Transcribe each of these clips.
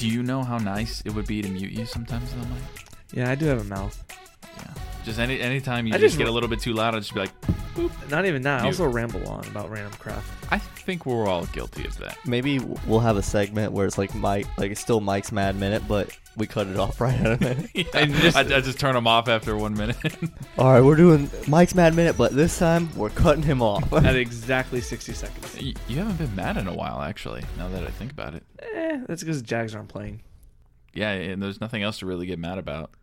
Do you know how nice it would be to mute you sometimes, though, Mike? Yeah, I do have a mouth. Yeah. Just anytime you just get a little bit too loud, I'll just be like, boop. Not even that. I Mute. also ramble on about random crap. I think we're all guilty of that. Maybe we'll have a segment where it's like it's still Mike's Mad Minute, but we cut it off right at a minute. Yeah, I just turn them off after 1 minute. All right, we're doing Mike's Mad Minute, but this time we're cutting him off. At exactly 60 seconds. You haven't been mad in a while, actually, now that I think about it. That's because the Jags aren't playing. Yeah, and there's nothing else to really get mad about.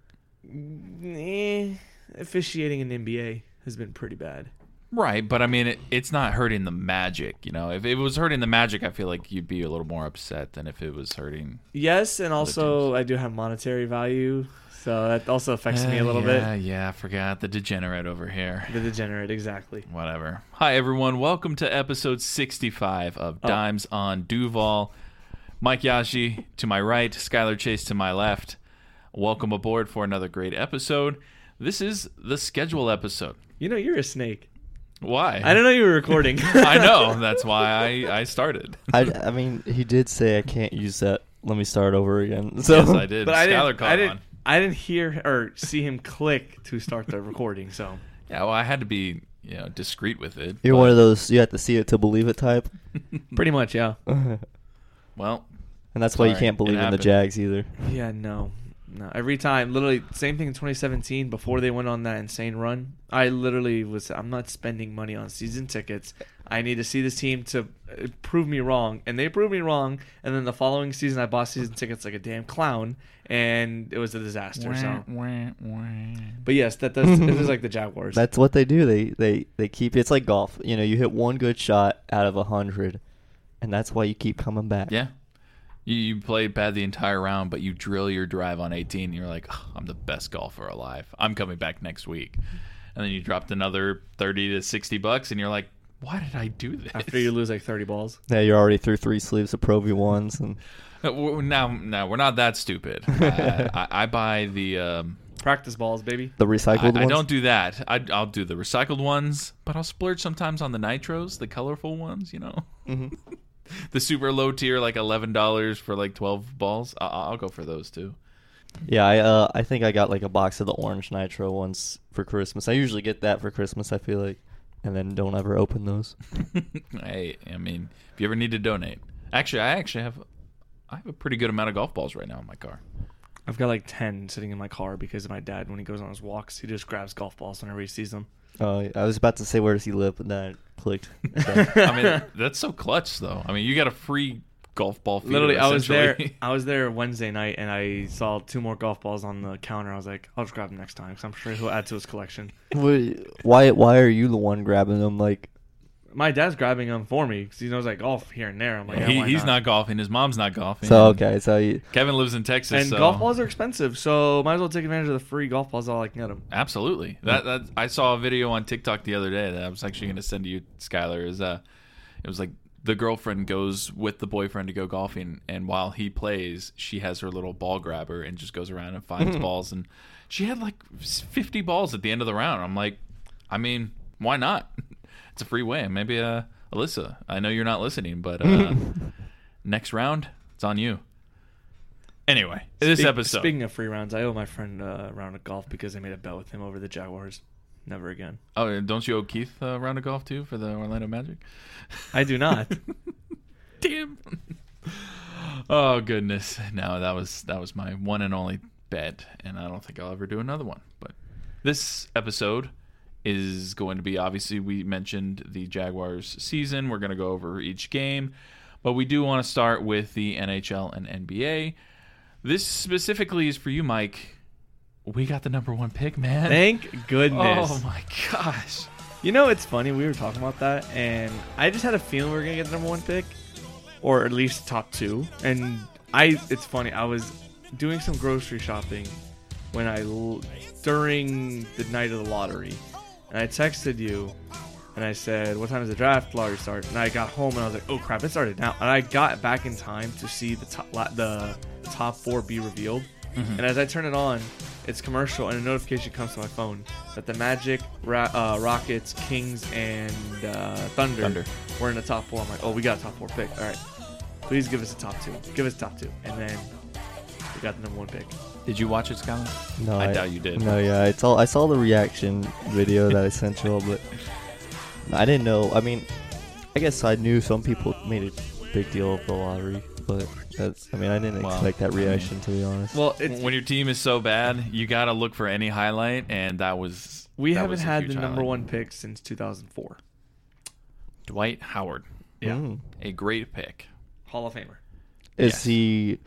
Officiating in NBA has been pretty bad. Right, but I mean, it's not hurting the Magic, you know? If it was hurting the Magic, I feel like you'd be a little more upset than if it was hurting... Yes, and also I do have monetary value, so that also affects me a little bit. Yeah, I forgot. The degenerate over here. The degenerate, exactly. Whatever. Hi, everyone. Welcome to episode 65 of Dimes on Duval. Mike Yashi to my right, Skylar Chase to my left. Welcome aboard for another great episode. This is the schedule episode. You know, you're a snake. Why? I didn't know you were recording. I know. That's why I started. I mean, he did say I can't use that. Let me start over again. So. Yes, I did. But Skylar caught on. I didn't hear or see him click to start the recording, so. Yeah, well, I had to be, discreet with it. You're one of those you have to see it to believe it type. Pretty much, yeah. Well. And that's why you can't believe in the Jags either. Yeah, no. Every time, literally, same thing in 2017 before they went on that insane run. I literally I'm not spending money on season tickets. I need to see this team to prove me wrong. And they proved me wrong. And then the following season, I bought season tickets like a damn clown. And it was a disaster. But yes, it is like the Jaguars. That's what they do. They keep it's like golf. You hit one good shot out of 100. And that's why you keep coming back. Yeah. You played bad the entire round, but you drill your drive on 18. And you're like, I'm the best golfer alive. I'm coming back next week. And then you dropped another $30 to $60, and you're like, why did I do this? After you lose like 30 balls. Yeah, you're already through 3 sleeves of Pro V1s. And now we're not that stupid. I buy the practice balls, baby. The recycled ones. I don't do that. I'll do the recycled ones, but I'll splurge sometimes on the nitros, the colorful ones. Mm-hmm. The super low tier, like $11 for like 12 balls. I'll go for those too. Yeah, I think I got like a box of the orange nitro ones for Christmas. I usually get that for Christmas, I feel like, and then don't ever open those. Hey, I mean, if you ever need to donate. Actually, I have a pretty good amount of golf balls right now in my car. I've got like 10 sitting in my car because of my dad. When he goes on his walks, he just grabs golf balls whenever he sees them. Oh, I was about to say, where does he live? But then I clicked. I mean, that's so clutch, though. I mean, you got a free golf ball feeder. Literally, I was there Wednesday night, and I saw 2 more golf balls on the counter. I was like, I'll just grab them next time because I'm sure he'll add to his collection. Why are you the one grabbing them? Like, my dad's grabbing them for me because he knows I golf here and there. I'm like, he's not golfing. His mom's not golfing. So okay, so Kevin lives in Texas, and golf balls are expensive, so might as well take advantage of the free golf balls while I can get them. Absolutely. That I saw a video on TikTok the other day that I was actually going to send to you, Skylar. It was like the girlfriend goes with the boyfriend to go golfing, and while he plays, she has her little ball grabber and just goes around and finds balls. And she had like 50 balls at the end of the round. I'm like, I mean, why not? It's a free way. Maybe Alyssa, I know you're not listening, but next round, it's on you. Anyway, this episode. Speaking of free rounds, I owe my friend a round of golf because I made a bet with him over the Jaguars. Never again. Oh, don't you owe Keith a round of golf too for the Orlando Magic? I do not. Damn. Oh goodness. No, that was my one and only bet, and I don't think I'll ever do another one. But this episode is going to be, obviously, we mentioned the Jaguars season. We're going to go over each game, but we do want to start with the NHL and NBA. This specifically is for you, Mike. We got the number 1 pick, man. Thank goodness. Oh my gosh. You know, it's funny. We were talking about that, and I just had a feeling we were going to get the number 1 pick, or at least top 2. And it's funny. I was doing some grocery shopping during the night of the lottery. And I texted you, and I said, what time does the draft lottery start? And I got home, and I was like, oh, crap, it started now. And I got back in time to see the top 4 be revealed. Mm-hmm. And as I turn it on, it's commercial, and a notification comes to my phone that the Magic, Rockets, Kings, and Thunder were in the top 4. I'm like, oh, we got a top 4 pick. All right, please give us a top 2. Give us a top 2. And then They got the number 1 pick. Did you watch it, Skylar? No, I doubt you did. No, yeah, I saw the reaction video that I sent you all, but I didn't know. I mean, I guess I knew some people made a big deal of the lottery, but I didn't expect that reaction, to be honest. Well, When your team is so bad, you got to look for any highlight, and that was. we that haven't was a had huge the number highlight. 1 pick since 2004. Dwight Howard, Yeah. Mm. a great pick. Hall of Famer. Is Yes. he?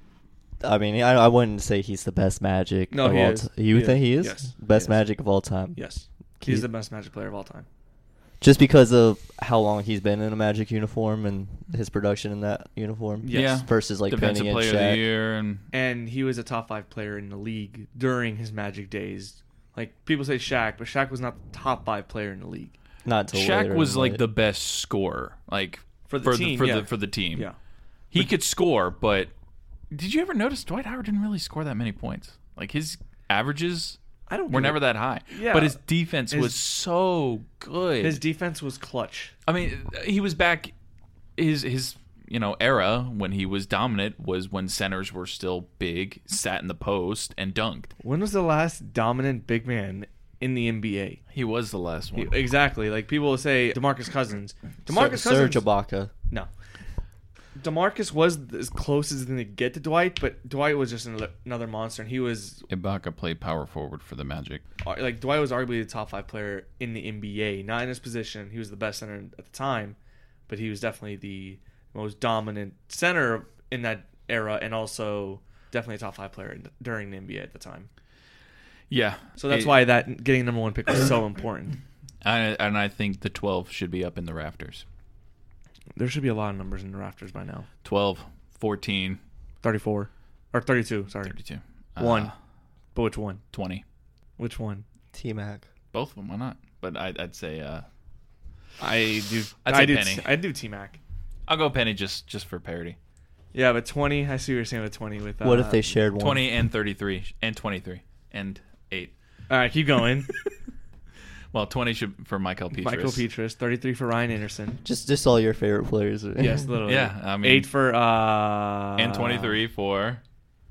I mean, I wouldn't say he's the best Magic. No, of he all is. You He think is. he is? Yes, Best he is. Magic of all time. Yes. He- He's the best Magic player of all time. Just because of how long he's been in a Magic uniform and his production in that uniform. Yes. Yeah. Versus like Defensive Penny and Player of the Shaq. Year, and And he was a top 5 player in the league during his Magic days. Like, people say Shaq, but Shaq was not the top 5 player in the league. Not until Shaq later was in like life. the best scorer, like For the team, yeah. for the team. Yeah. He could score, but did you ever notice Dwight Howard didn't really score that many points? Like his averages I don't were give never a- that high. Yeah. But his defense His- was so good. His defense was clutch. I mean, he was back his era when he was dominant was when centers were still big, sat in the post and dunked. When was the last dominant big man in the NBA? He was the last one. Exactly. Like, people will say DeMarcus Cousins. DeMarcus Serge Cousins. Ibaka. No. DeMarcus was as close as they get to Dwight, but Dwight was just another monster, and he was Ibaka played power forward for the Magic. like Dwight was arguably the top 5 player in the NBA, not in his position. He was the best center at the time, but he was definitely the most dominant center in that era, and also definitely a top 5 player during the NBA at the time. Yeah. So that's why that getting number 1 pick was so important. And I think the 12 should be up in the rafters. There should be a lot of numbers in the rafters by now. 12, 14, 34 or 32. Sorry, 32. One. But which one? 20. Which one? T-Mac. Both of them, why not? But I'd say I do. I'd say I do. Penny. I do T-Mac. I'll go Penny just for parity. Yeah, but 20. I see what you're saying with 20. With What if they shared one? 20 and 33 and 23 and 8. All right, keep going. Well, 20 should for Michael Petrus. Michael Petrus. 33 for Ryan Anderson. Just all your favorite players. Yes, literally. Yeah, I mean 8 for and 23 for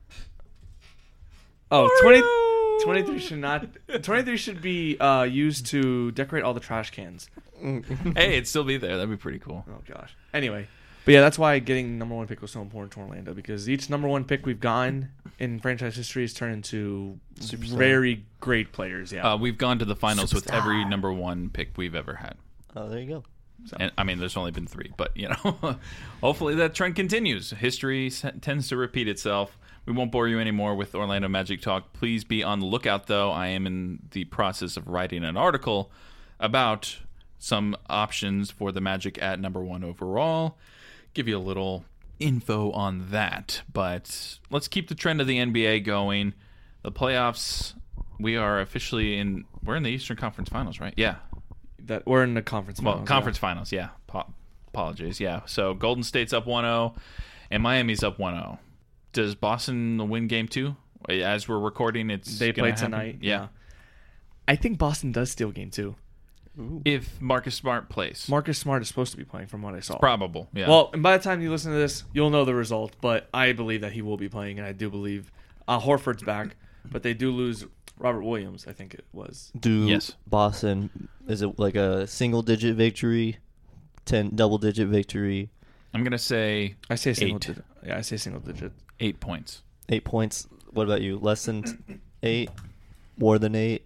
Oh, 23 should not. 23 should be used to decorate all the trash cans. Hey, it'd still be there. That'd be pretty cool. Oh gosh. Anyway, but yeah, that's why getting number 1 pick was so important to Orlando, because each number 1 pick we've gotten in franchise history has turned into Superstar. very great players. Yeah. We've gone to the finals with every Superstar. number 1 pick we've ever had. Oh, there you go. And I mean, there's only been 3, but hopefully that trend continues. History tends to repeat itself. We won't bore you anymore with Orlando Magic talk. Please be on the lookout, though. I am in the process of writing an article about some options for the Magic at number 1 overall. Give you a little info on that. But let's keep the trend of the NBA going. The playoffs, we are officially in. We're in the Eastern Conference Finals, right? Yeah. That we're in the conference. Well, finals, conference finals, yeah. Apologies, yeah. So Golden State's up 1-0, and Miami's up 1-0. Does Boston win Game 2? As we're recording, it's They gonna play happen? tonight. Yeah. I think Boston does steal Game 2. If Marcus Smart plays, Marcus Smart is supposed to be playing, from what I saw. probable. Yeah. Well, and by the time you listen to this, you'll know the result. But I believe that he will be playing, and I do believe Horford's back. But they do lose Robert Williams, I think it was. Yes. Boston, is it like a single-digit victory, double-digit victory, I'm gonna say I say single 8. digit. Yeah, I say single digit. 8 points. 8 points? What about you? Less than 8? More than 8?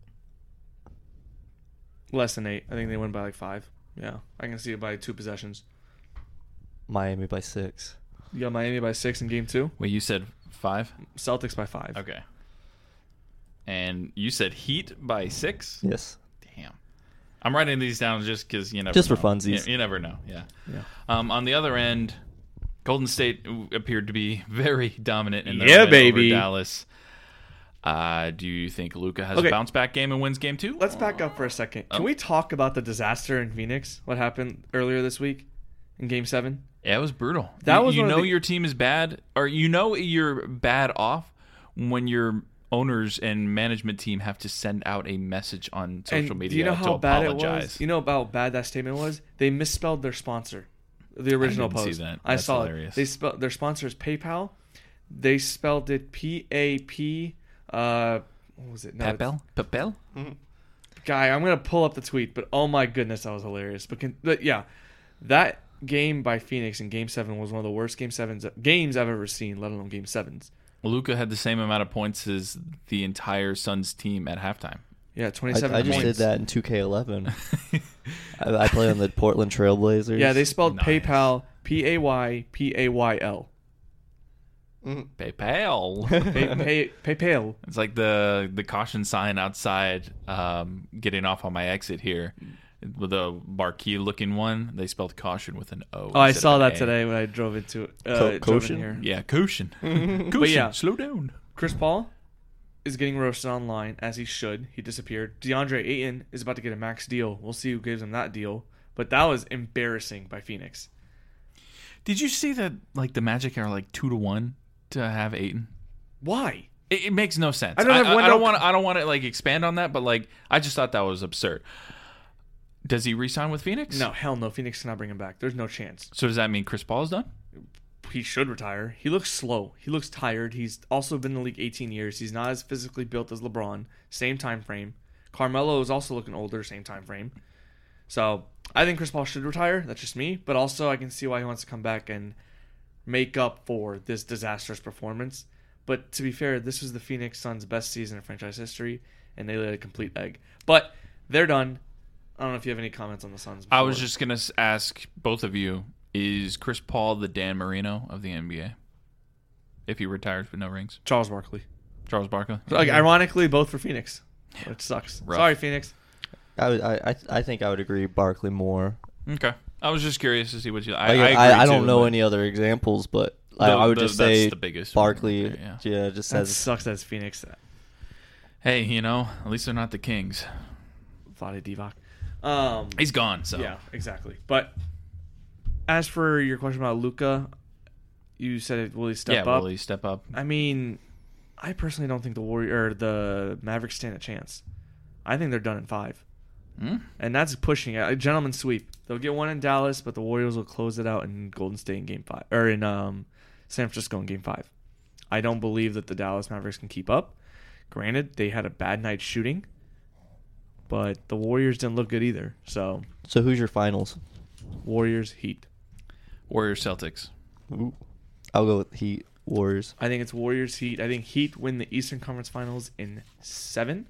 Less than 8. I think they win by like 5. Yeah, I can see it by 2 possessions. Miami by 6. You got Miami by 6 in Game 2. Wait, you said 5? Celtics by 5. Okay. And you said Heat by 6? Yes. Damn. I'm writing these down just because you never Just know. for funsies. You never know, yeah. Yeah. On the other end, Golden State appeared to be very dominant in their Yeah, win baby. over Dallas. Do you think Luka has Okay. a bounce back game and wins Game 2? Let's back up for a second. Can we talk about the disaster in Phoenix? What happened earlier this week in Game 7? Yeah, it was brutal. That was you one of know the- your team is bad, or you know you're bad off when your owners and management team have to send out a message on social And media do you know to how bad apologize. it was? You know how bad that statement was? They misspelled their sponsor, the original didn't see post. that. I That's saw hilarious. it. They spelled their sponsor is PayPal. They spelled it P-A-P. What was it? No, Papel? Guy, I'm going to pull up the tweet, but oh my goodness, that was hilarious. But yeah, that game by Phoenix in Game 7 was one of the worst games I've ever seen, let alone Game 7s. Luka had the same amount of points as the entire Suns team at halftime. Yeah, 27 I points. just did that in 2K11. I play on the Portland Trailblazers. Yeah, they spelled Nice. PayPal P-A-Y-P-A-Y-L. PayPal. PayPal. It's like the caution sign outside getting off on my exit here. With a marquee looking one, they spelled caution with an O. Oh, I instead saw of that an A. today when I drove into Caution? drove in here. Yeah, caution. Caution. But yeah. Slow down. Chris Paul is getting roasted online, as he should. He disappeared. DeAndre Ayton is about to get a max deal. We'll see who gives him that deal. But that was embarrassing by Phoenix. Did you see that? Like the Magic are like 2-1 to have Ayton. Why? It makes no sense. I don't want to like expand on that, but like I just thought that was absurd. Does he re-sign with Phoenix? No, hell no. Phoenix cannot bring him back. There's no chance. So does that mean Chris Paul is done? He should retire. He looks slow. He looks tired. He's also been in the league 18 years. He's not as physically built as LeBron. Same time frame. Carmelo is also looking older. Same time frame. So I think Chris Paul should retire. That's just me. But also I can see why he wants to come back and make up for this disastrous performance. But to be fair, this was the Phoenix Suns' best season in franchise history, and they laid a complete egg. But they're done. I don't know if you have any comments on the Suns. I was just going to ask both of you, is Chris Paul the Dan Marino of the NBA? If he retires with no rings? Charles Barkley. Charles Barkley? Like, ironically, both for Phoenix, which sucks. Rough. Sorry, Phoenix. I think I would agree Barkley more. Okay. I was just curious to see what you... I don't know any other examples, but I would just say the biggest Barkley. one right there, Just That has. sucks. That's Phoenix. Hey, you know, at least they're not the Kings. Vlade Divac. He's gone, so... Yeah, exactly. But as for your question about Luka, you said will he step up? Will he step up? I mean, I personally don't think the Mavericks stand a chance. I think they're done in 5. And that's pushing it. A gentleman's sweep. They'll get one in Dallas, but the Warriors will close it out in Golden State in Game 5, or in San Francisco in Game 5. I don't believe that the Dallas Mavericks can keep up. Granted, they had a bad night shooting, but the Warriors didn't look good either. So who's your finals? Warriors, Heat. Warriors, Celtics. Ooh. I'll go with Heat, Warriors. I think it's Warriors, Heat. I think Heat win the Eastern Conference Finals in 7.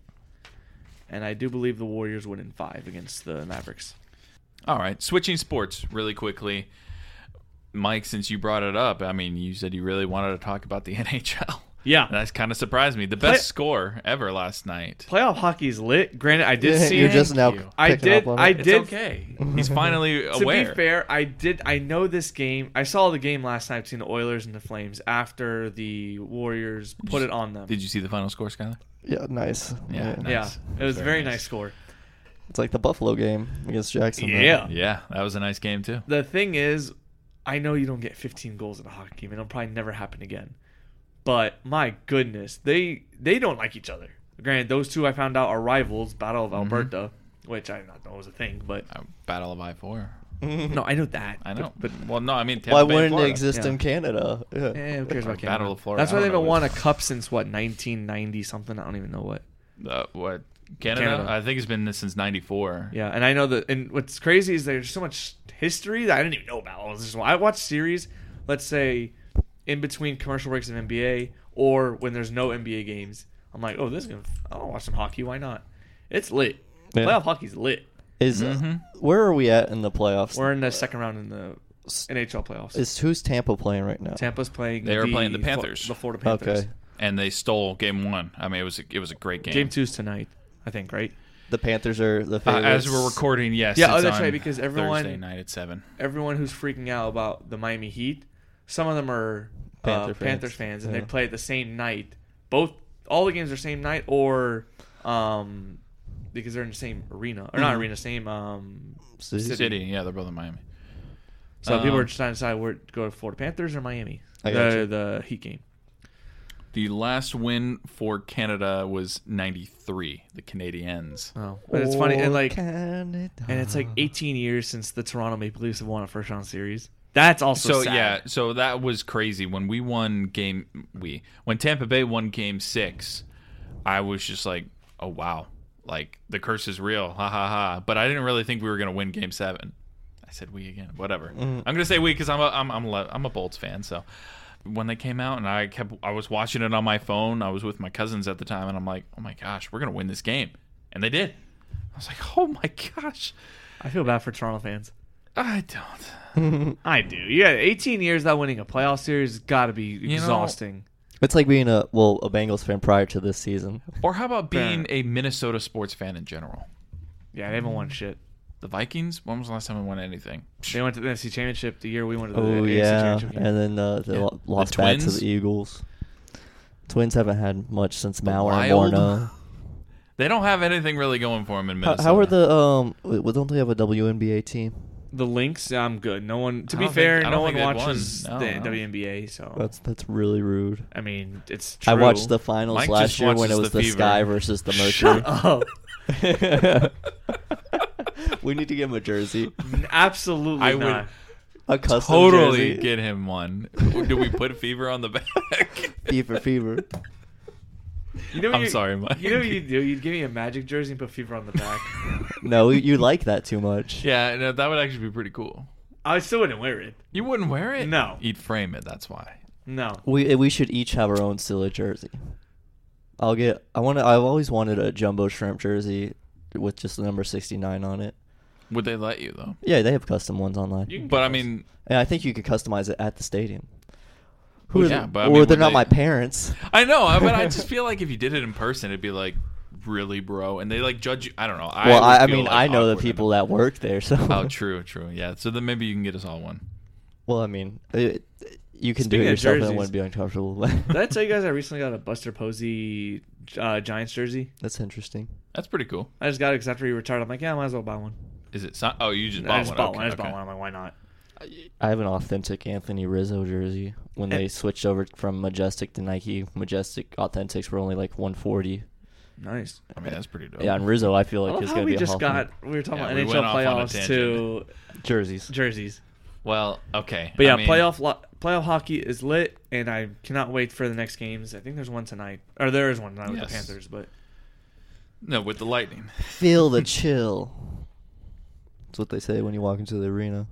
And I do believe the Warriors win in 5 against the Mavericks. All right. Switching sports really quickly. Mike, since you brought it up, I mean, you said you really wanted to talk about the NHL. Yeah. That's kind of surprised me. The best score ever last night. Playoff hockey's lit. Granted, I did see You're it. just now I picking did. up on I it. It's did. okay. He's finally To aware. be fair, I know this game. I saw the game last night between the Oilers and the Flames after the Warriors put it on them. Did you see the final score, Skyler? Yeah, nice. Yeah, nice. Yeah, it was a Very very nice. nice score. It's like the Buffalo game against Jackson. Yeah. Yeah, that was a nice game, too. The thing is, I know you don't get 15 goals in a hockey game, and it'll probably never happen again. But my goodness, they don't like each other. Granted, those two I found out are rivals, Battle of Alberta, which I did not know was a thing. But Battle of I-4. no, I know that. I know. But well, no, I mean, Why Tampa Bay, wouldn't it Florida. exist Yeah. in Canada? Yeah. who cares about Canada? Battle of Florida. That's why I they don't haven't know won a cup since what 1990 something. I don't even know what. What? Canada? Canada. I think it's been since 94. Yeah, and I know that. And what's crazy is there's so much history that I didn't even know about. I watch series, let's say, in between commercial breaks of NBA or when there's no NBA games. I'm like, oh, this is gonna. I'll watch some hockey. Why not? It's lit. Yeah. Playoff hockey's lit. Where are we at in the playoffs? We're in the second round in the NHL playoffs. Who's Tampa playing right now? Tampa's playing. They are playing the Panthers. The Florida Panthers. Okay. And they stole game 1. I mean, it was a great game. Game 2's tonight, I think. Right. The Panthers are the favorites. As we're recording, yes. Yeah, it's that's on right, because everyone- Thursday night at 7. Everyone who's freaking out about the Miami Heat, some of them are Panthers fans, and they play it the same night. All the games are same night, or because they're in the same arena, or not arena, same City. Yeah, they're both in Miami. So people are just trying to decide where to go to Florida Panthers or Miami. I gotcha. The Heat game. The last win for Canada was 93, the Canadiens. Oh, but it's funny, and Canada. it's like 18 years since the Toronto Maple Leafs have won a first round series. That's also So sad. yeah, so that was crazy when when Tampa Bay won Game 6. I was just like, oh wow, like the curse is real, ha ha ha. But I didn't really think we were gonna win Game 7. I said we again, whatever. I'm gonna say we because I'm a Bolts fan. So when they came out and I was watching it on my phone. I was with my cousins at the time, and I'm like, oh my gosh, we're gonna win this game, and they did. I was like, oh my gosh. I feel bad for Toronto fans. I don't. I do. Yeah, 18 years without winning a playoff series has got to be exhausting. It's like being a Bengals fan prior to this season. Or how about being a Minnesota sports fan in general? Yeah, they haven't won shit. The Vikings? When was the last time we won anything? They went to the NFC Championship the year we went to the Oh NFC yeah, Championship game. and then they lost back to Twins? the Eagles. Twins haven't had much since Mauer and Wild? Morneau. They don't have anything really going for them in Minnesota. How are the don't they have a WNBA team? The Lynx, I'm good. No one. To I be don't fair, think- I no don't one think they've watches won. the No. WNBA. So That's really rude. I mean, it's true. I watched the finals Mike last just year when watches it was the the Fever. Sky versus the Mercury. Shut up. We need to get him a jersey. Absolutely I not. A custom Totally jersey. get him one. Do we put Fever on the back? Fever. You know what I'm you- sorry, Mike. You know what you'd do? You'd give me a Magic jersey and put Fever on the back. No, you like that too much. Yeah, no, that would actually be pretty cool. I still wouldn't wear it. You wouldn't wear it? No. You'd frame it, that's why. No. We should each have our own Steelers jersey. I've always wanted a jumbo shrimp jersey with just the number 69 on it. Would they let you, though? Yeah, they have custom ones online. You can But, get I those. mean, And I think you could customize it at the stadium. Well, yeah, but I or mean, they're would not they- my parents. I know, but I just feel like if you did it in person, it'd be like, really, bro? And they, like, judge you. I don't know. Well, would I feel, mean, like, I know the awkward people enough. that work there, so. Oh, true. Yeah, so then maybe you can get us all one. Well, I mean, you can Speaking do it of yourself and jerseys. it wouldn't be uncomfortable. Did I tell you guys I recently got a Buster Posey Giants jersey? That's interesting. That's pretty cool. I just got it because after he retired, I'm like, yeah, I might as well buy one. Is it? Oh, you just I bought just one. bought Okay, one. I just okay. bought one. I'm like, why not? I have an authentic Anthony Rizzo jersey. When they switched over from Majestic to Nike, Majestic Authentics were only like $140. Nice. I mean, that's pretty dope. Yeah, and Rizzo, I feel I like love is how going to we be a just Hall of got. We were talking Yeah, about we NHL went off on a playoffs to Fame. Jerseys. jerseys. Well, okay. But yeah, I mean, playoff hockey is lit, and I cannot wait for the next games. I think there's one tonight, or there is one tonight with the Yes. Panthers. But No, with the Lightning. Feel the chill. That's what they say when you walk into the arena.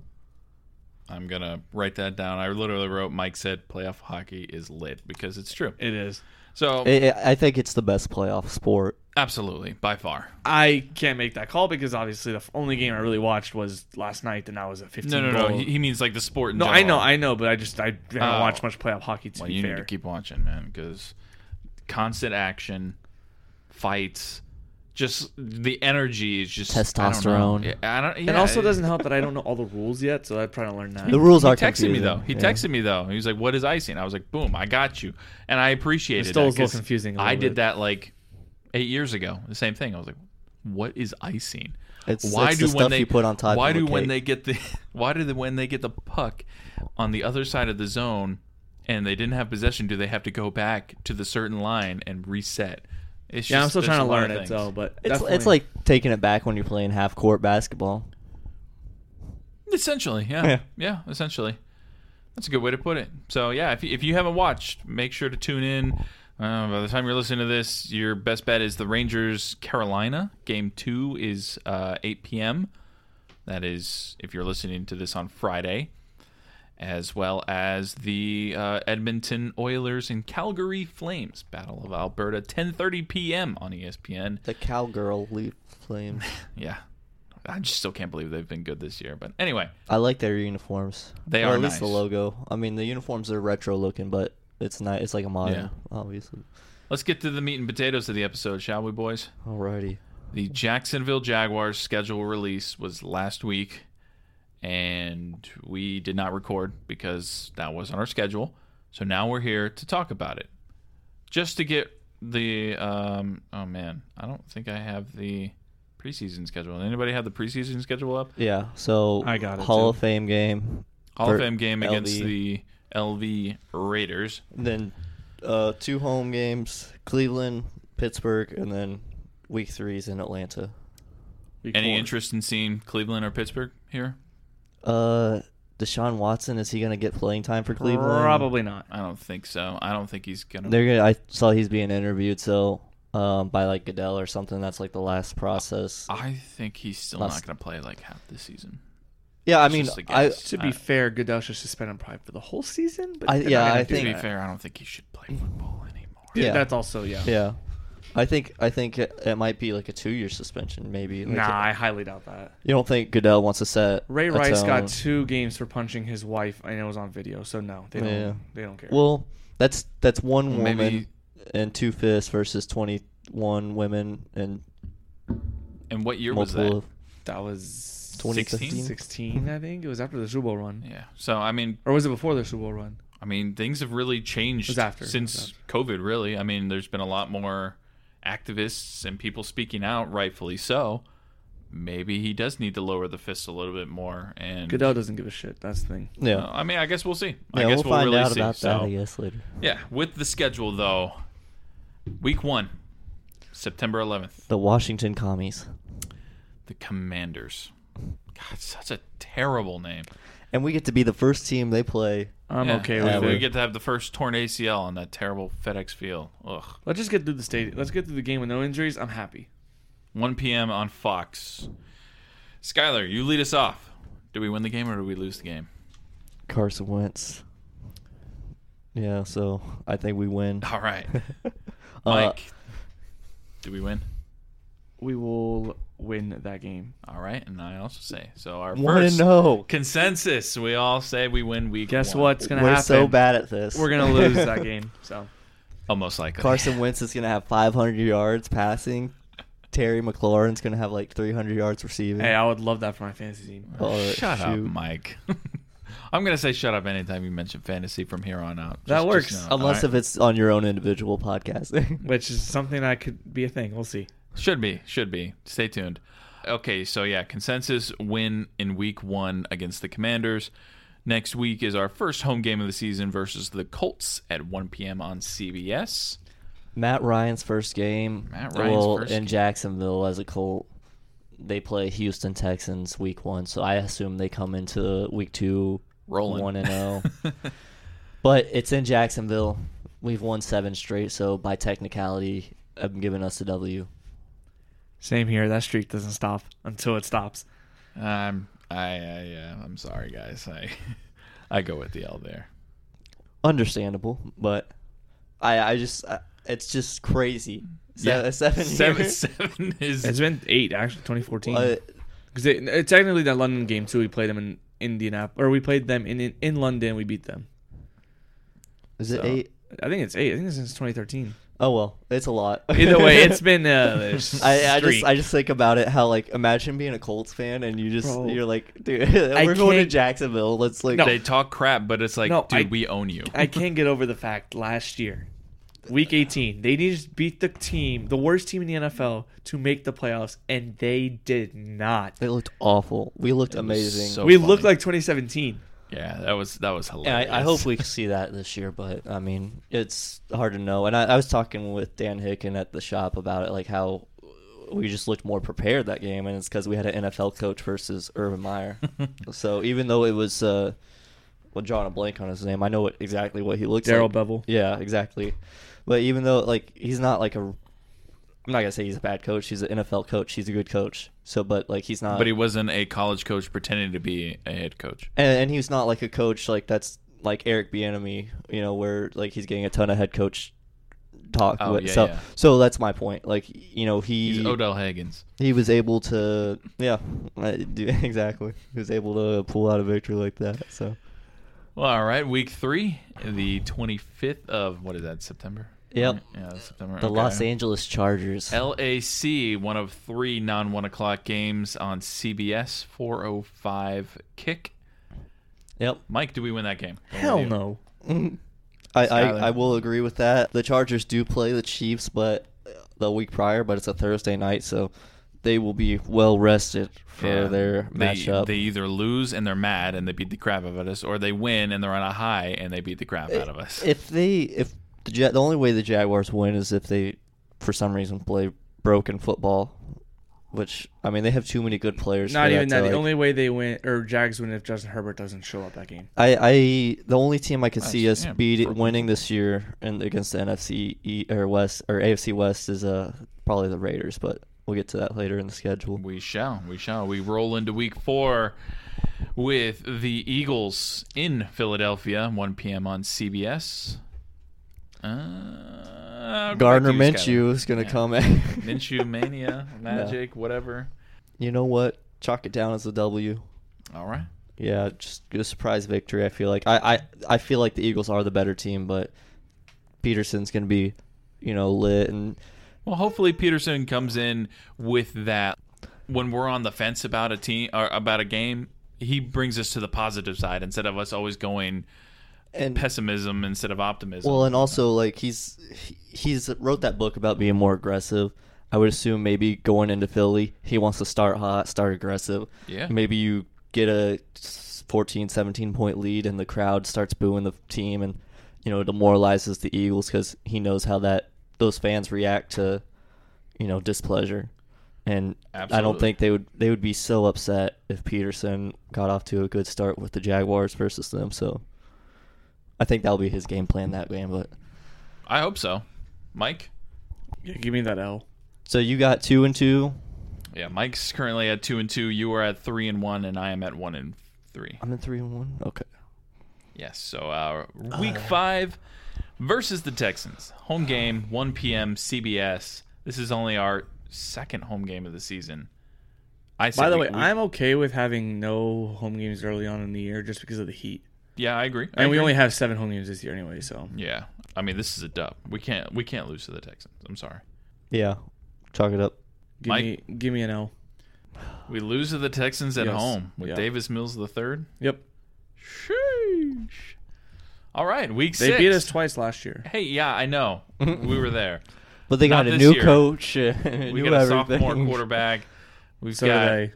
I'm going to write that down. I literally wrote, Mike said playoff hockey is lit because it's true. it is. So, I think it's the best playoff sport. absolutely, by far. I can't make that call because obviously the only game I really watched was last night, and that was a 15 No. goal. He means like the sport in No, general. I know, but I haven't Oh. watched much playoff hockey to Well, be you fair. need to keep watching, man, because constant action, fights, just the energy is just Testosterone. And also doesn't help that I don't know all the rules yet, so I'd probably learn that. The rules He are texted me confusing. though. He Yeah. texted me though. He was like, "What is icing?" I was like, "Boom, I got you." And I appreciated It still that is a little 'cause confusing a I little did bit. that like 8 years ago. The same thing. I was like, "What is icing?" It's the stuff you put on top Why of a do when cake. they get the when they get the puck on the other side of the zone and they didn't have possession, do they have to go back to the certain line and reset? It's Yeah, I'm just- still there's trying a to lot learn of it things. though, but It's definitely- like taking it back when you're playing half court basketball. Essentially, yeah, essentially. That's a good way to put it. So yeah, if you haven't watched, make sure to tune in. By the time you're listening to this, your best bet is the Rangers Carolina. Game 2 is 8 p.m. That is if you're listening to this on Friday, as well as the Edmonton Oilers and Calgary Flames Battle of Alberta, 10:30 p.m. on ESPN. The cowgirl Leaf Flames. Yeah, I just still can't believe they've been good this year. But anyway, I like their uniforms. They Well, are at least the nice. logo. I mean, the uniforms are retro looking, but it's not. It's like a modern, Yeah. obviously. let's get to the meat and potatoes of the episode, shall we, boys? Alrighty. The Jacksonville Jaguars schedule release was last week, and we did not record because that was on our schedule. So now we're here to talk about it. Just to get the oh man, I don't think I have the preseason schedule. Anybody have the preseason schedule up? Yeah. So I got it, Hall too. of Fame game. Hall of For Fame game against LV. the LV Raiders. Then 2 home games: Cleveland, Pittsburgh, and then week 3 is in Atlanta. Week Any 4. interest in seeing Cleveland or Pittsburgh here? There's Deshaun Watson, is he going to get playing time for Cleveland? Probably not. I don't think so. I don't think he's gonna. I saw he's being interviewed, so by like Goodell or something. That's like the last process. I think he's still not gonna play like half the season. Yeah, I mean, to be fair, Goodell should suspend him probably for the whole season. But I think to be fair, I don't think he should play football anymore. Yeah, that's also Yeah, I think it might be like a 2-year suspension, maybe. Like I highly doubt that. You don't think Goodell wants to set Ray Rice got 2 games for punching his wife, and it was on video. So no, they don't care. Well, that's one woman and 2 fists versus 21 women and what year was that? That was 2016, I think. It was after the Super Bowl run. Yeah. So I mean, or was it before the Super Bowl run? I mean, things have really changed since COVID. Really, I mean, there's been a lot more activists and people speaking out, rightfully so. Maybe he does need to lower the fist a little bit more. And Goodell doesn't give a shit. That's the thing. Yeah. I mean, I guess we'll see. Yeah, I guess we'll find really out see. about that, I guess, later. Yeah. With the schedule, though, week 1, September 11th. The Washington Commies. The Commanders. God, such a terrible name. And we get to be the first team they play. I'm okay with it. We get to have the first torn ACL on that terrible FedEx Field. Ugh. Let's just get through the stadium. Let's get through the game with no injuries. I'm happy. 1 p.m. on Fox. Skylar, you lead us off. Do we win the game or do we lose the game? Carson Wentz. Yeah, so I think we win. All right. Mike, do we win? We will win that game. All right, and I also say so. Our 1-0. first consensus, we all say we win week 1. Guess what's going to happen? We're so bad at this. We're going to lose that game. So, most likely. Carson Wentz is going to have 500 yards passing. Terry McLaurin's going to have like 300 yards receiving. Hey, I would love that for my fantasy team. Shut up, Mike. I'm going to say shut up anytime you mention fantasy from here on out. That works. Unless if it's on your own individual podcasting. Which is something that could be a thing. We'll see. Should be. Stay tuned. Okay, so yeah, consensus win in week 1 against the Commanders. Next week is our first home game of the season versus the Colts at 1 p.m. on CBS. Matt Ryan's first game. In Jacksonville as a Colt. They play Houston Texans week 1, so I assume they come into week 2 rolling 1-0. But it's in Jacksonville. We've won 7 straight, so by technicality, I'm giving us a W. Same here. That streak doesn't stop until it stops. I'm sorry, guys. I go with the L there. Understandable, but I just it's just crazy. Yeah, 7 years. 7 is. It's been 8 actually. 2014. Because technically that London game too. We played them in Indianapolis, or we played them in London. We beat them. Is it 8? I think it's 8. I think it's since 2013. Oh well, it's a lot. Either way, it's been. I just think about it. How like imagine being a Colts fan and you're like, dude, we're going to Jacksonville. Let's like. No. They talk crap, but it's like, dude, we own you. I can't get over the fact last year, week 18, they needed to beat the worst team in the NFL, to make the playoffs, and they did not. They looked awful. We looked amazing. So we looked like 2017. Yeah, that was hilarious. Yeah, I hope we can see that this year, but I mean, it's hard to know. And I was talking with Dan Hicken at the shop about it, like how we just looked more prepared that game, and it's because we had an NFL coach versus Urban Meyer. So even though it was, drawing a blank on his name, I know exactly what he looks like. Darrell Bevell. Yeah, exactly. But even though he's not like I'm not gonna say he's a bad coach. He's an NFL coach. He's a good coach. So, but he's not. But he wasn't a college coach pretending to be a head coach. And he's not like a coach that's like Eric Bieniemy, where he's getting a ton of head coach talk. So that's my point. He's Odell Higgins. He was able to, exactly. He was able to pull out a victory like that. So. Well, all right. Week 3, the 25th of September. Yep. Yeah, September. The Los Angeles Chargers. LAC, one of 3 non-1 o'clock games on CBS, 4:05 kick. Yep. Mike, do we win that game? Hell no. I will agree with that. The Chargers do play the Chiefs, but the week prior, but it's a Thursday night, so they will be well rested for their matchup. They either lose and they're mad and they beat the crap out of us, or they win and they're on a high and they beat the crap out of us. The only way the Jaguars win is if they, for some reason, play broken football. which I mean they have too many good players. Not for even that. to, The only way they win or Jags win if Justin Herbert doesn't show up that game. The only team I could see us Brooklyn. winning this year and against the AFC West is probably the Raiders, but we'll get to that later in the schedule. We shall. We roll into week 4 with the Eagles in Philadelphia, 1 p.m. on CBS. Gardner Minshew is going to come in. Minshew Mania, Magic, whatever. You know what? Chalk it down as a W. All right. Yeah, just a surprise victory. I feel like I feel like the Eagles are the better team, but Peterson's going to be, lit and. Well, hopefully Peterson comes in with that. When we're on the fence about a team or about a game, he brings us to the positive side instead of us always going pessimism instead of optimism. Well, and also like he's wrote that book about being more aggressive. I would assume maybe going into Philly, he wants to start hot, start aggressive. Yeah. Maybe you get a 14, 17-point lead and the crowd starts booing the team and, demoralizes the Eagles because he knows how those fans react to, displeasure. And Absolutely. I don't think they would be so upset if Peterson got off to a good start with the Jaguars versus them. So I think that'll be his game plan that game. But I hope so. Mike? Yeah, give me that L. So you got 2-2. Yeah, Mike's currently at 2-2. You are at 3-1, and I am at 1-3. I'm at 3-1. Okay. Yes. So week 5 versus the Texans. Home game, 1 p.m. CBS. This is only our second home game of the season. By the way, I'm okay with having no home games early on in the year just because of the heat. Yeah, I agree. And we only have 7 home games this year anyway, so. Yeah. I mean, this is a dub. We can't lose to the Texans. I'm sorry. Yeah. Chalk it up. Give me an L. We lose to the Texans at home with Davis Mills III. Yep. Sheesh. All right, week 6. They beat us twice last year. Hey, yeah, I know. We were there. But they got Not a this new year. coach. We New got a everything. sophomore quarterback. We've So got did